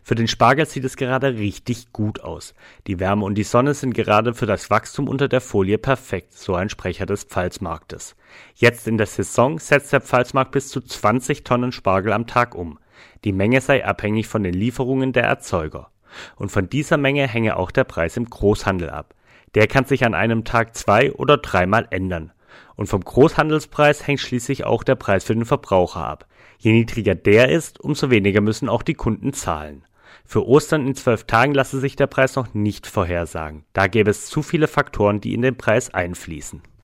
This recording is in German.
Für den Spargel sieht es gerade richtig gut aus. Die Wärme und die Sonne sind gerade für das Wachstum unter der Folie perfekt, so ein Sprecher des Pfalzmarktes. Jetzt in der Saison setzt der Pfalzmarkt bis zu 20 Tonnen Spargel am Tag um. Die Menge sei abhängig von den Lieferungen der Erzeuger. Und von dieser Menge hänge auch der Preis im Großhandel ab. Der kann sich an einem Tag 2- oder 3-mal ändern. Und vom Großhandelspreis hängt schließlich auch der Preis für den Verbraucher ab. Je niedriger der ist, umso weniger müssen auch die Kunden zahlen. Für Ostern in 12 Tagen lasse sich der Preis noch nicht vorhersagen. Da gäbe es zu viele Faktoren, die in den Preis einfließen.